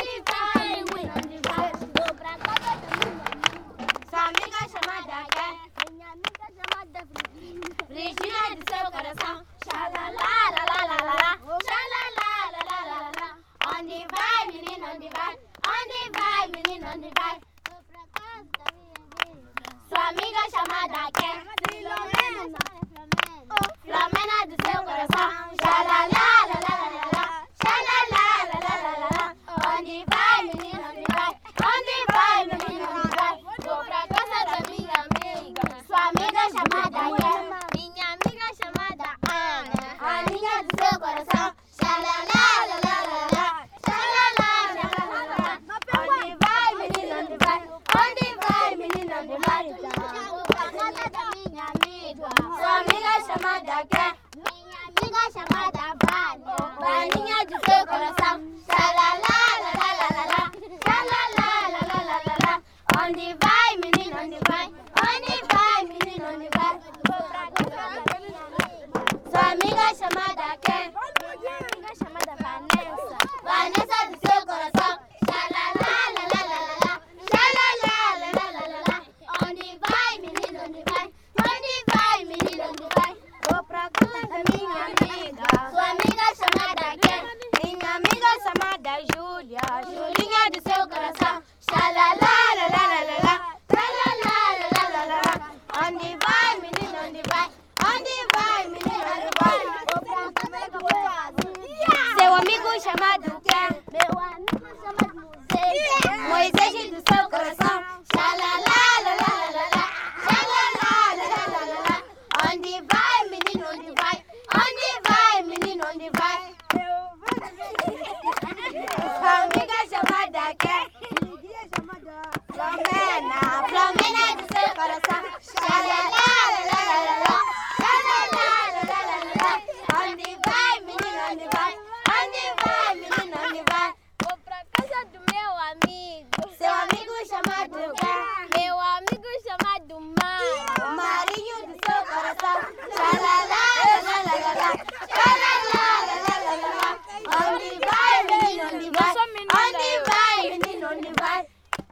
Sua amiga chamada quer? Minha amiga chamada Virgínia de seu coração. Xalalalalalalala, xalalalalalalala. Onde vai, menino, onde vai? Onde vai, menino, onde vai? Vou pra casa da minha amiga. Sua amiga chamada quer? Filomena. Filomena de seu coração. Xalalalalalalala, xalalalalalalala. Onde vai, menino, onde vai? Onde vai, menino, onde vai? Vou pra casa da minha amiga. Sua amiga chamada quer? Minha amiga chamada Ana. Aninha do seu coração. Xalalalalalalala, xalalalalalalala. Onde vai, menino, onde vai? Onde vai, menino, onde vai? Vou pra casa da minha amiga. Sua amiga chamada quer? Minha amiga chamada Vânia. Vaninha do seu coração. Xalalalalalalala, xalalalalalalala. Onde vai, menino, onde vai? Onde vai, menino, onde vai? Vou pra casa da minha amiga. Sua amiga chamada quer? Minha amiga chamada Vanessa. Vanessa do seu coração. Xalalalalalalala, xalalalalalalala. Onde vai, menino, onde vai? Onde vai, menino, onde vai? Vou pra casa da minha amiga. Sua amiga chamada quer? Minha amiga chamada Júlia. Julinha do seu coração. Xalalalalalalala, xalalalalalalala. Onde vai, menino, onde vai? Onde vai, menino, onde vai? Vou pra casa da minha. Seu amigo chamado quer? Meu amigo chamado Moisés. Moisés do seu coração. Xalalalalalalala, xalalalalalalala. Onde vai, menino, onde vai? Onde vai, menino, onde vai? Sua amiga chamada quer? Flomena. Flomena do seu coração. Xalalalalalalala, xalalalalalalala. Onde vai, menino, onde vai? Onde vai, menino, onde vai? Vou pra casa do meu amigo. Seu amigo chamado quer? Meu amigo chamado Mário. Marinho do seu coração. Xalalalalalalala, xalalalalalalala. Onde vai, menino, onde vai? Onde vai, menino, onde vai?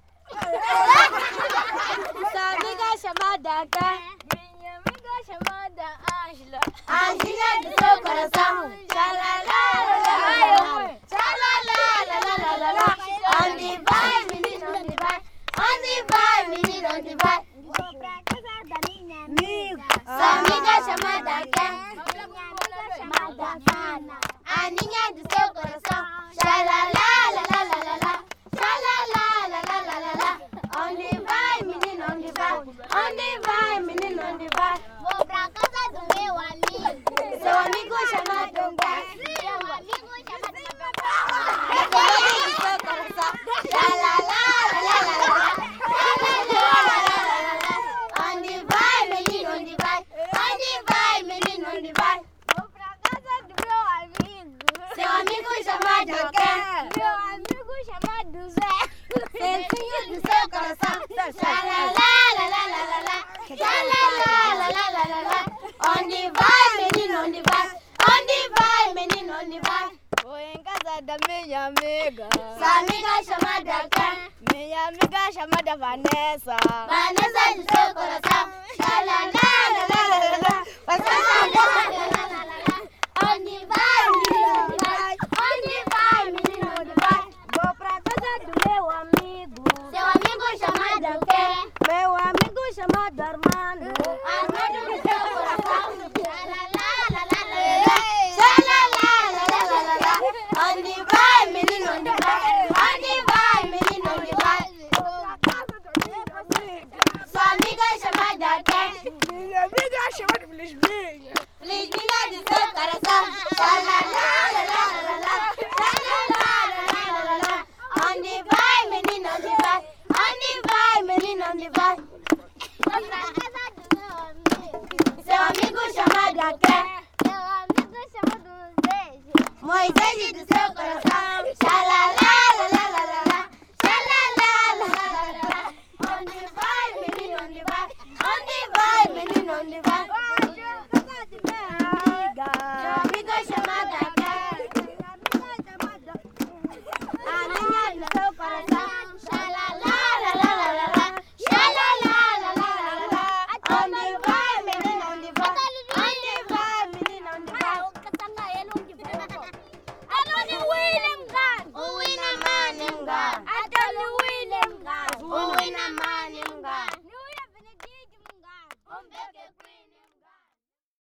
Sua amiga chamada quer? Minha amiga chamada Ângela. Ângela do seu coração. Xalalalalalalala, xalalalalalalala. Onde vai, menino, onde vai? Onde vai, menino, onde vai? Vou pra casa da minha amiga. Sua amiga chamada quer? Minha amiga chamada Ana. Aninha do seu coração. Xalalalalalalala, xalalalalalalala. Onde vai, menino, onde vai? Onde vai, menino, onde vai? Vou pra casa do meu amigo. Seu amigo chamado quer? Meu amigo chamado Aninha do seu coração. Xalalalalalalala, xalalalalalalala. Onde vai, menino, onde vai? Onde vai, menino, onde vai? Vou pra casa do meu amigo. Seu amigo chamado quer? Meu amigo chamado Zé. Centinho do seu coração. Xalalalalalalala, xalalalalalalala. Onde vai, menino, onde vai? Onde vai, menino, onde vai? Vou em casa da minha amiga. Sua amiga chamada quer? Minha amiga chamada Vanessa. Vanessa do seu coração. Xalalalalalalala, xalalalalalalala. Onde vai, menino, onde vai? Onde vai, menino, onde vai? Vou pra casa do meu amigo. Seu amigo chamado quer? Meu amigo chamado Armando. Armando do seu coração. Xalalalalalalala, xalalalalalalala. Onde vai, menino, onde vai? Onde vai, menino, onde vai? Sua amiga chamada quer? Minha amiga chamada Felizminha. Felizminha do seu coração. Xalalalalalalala, xalalalalalalala. Onde vai, menino, onde vai? Onde vai, menino, onde vai? Vou pra casa do meu amigo. Seu amigo chamado quer? Meu amigo chamado Moisés. Moisés do seu coração.